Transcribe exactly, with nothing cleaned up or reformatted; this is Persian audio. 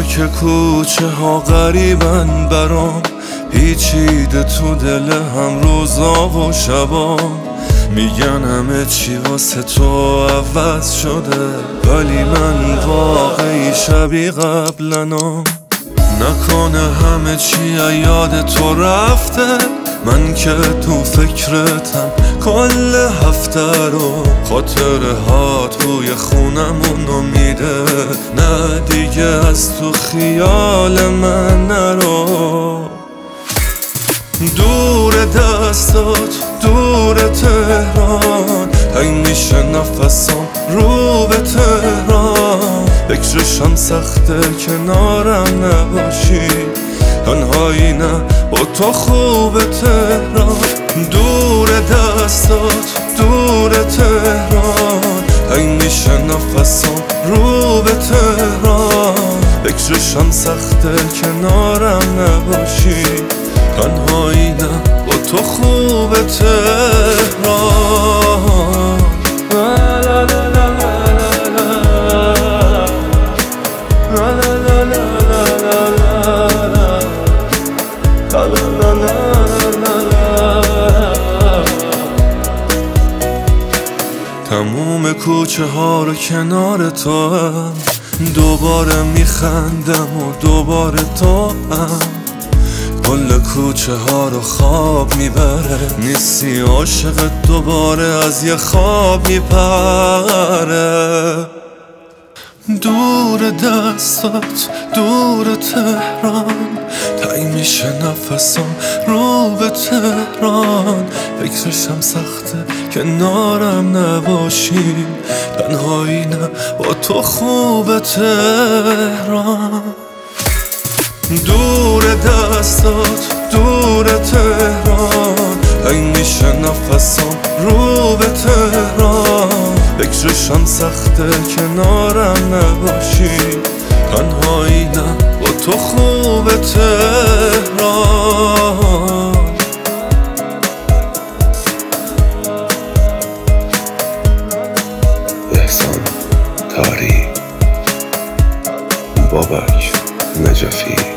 خاک کوچه ها غریبن برام، پیچیده تو دل هم روزا و شبام. میگن همه چی واسه تو عوض شده، ولی من واقعی شبیه قبلنام. نکنه همه چی یاد تو رفته، من که تو فکرتم کل هفته رو. خاطره ها توی خونمونو میده، نه دیگه از تو خیال من نرو. دور دستات دور تهران، تنگ میشه نفسام رو به تهران. فکرشم سخته کنارم نباشی، تنهایی نه با تو خوب تهران. دور دستات دور تهران، تنگ میشه نفسام رو به تهران. فکرشم سخته کنارم نباشی، تنهایی نه با تو خوب تهران. تموم کوچه ها رو کنار تو هم، دوباره میخندم و دوباره تو هم. کل کوچه ها رو خواب میبره، نیستی عاشق دوباره از یه خواب میپره. دور دستات دور تهران، تنگ میشه نفسم رو به تهران. فکرشم سخته کنارم نباشی، تنهایی نه با تو خوب تهران. دور دستات دور تهران، تنگ میشه نفسم رو به تهران. فکرشم سخته کنارم نباشی، تنهایی نه با تو خوب تهران. احسان تاری، بابک نجفی.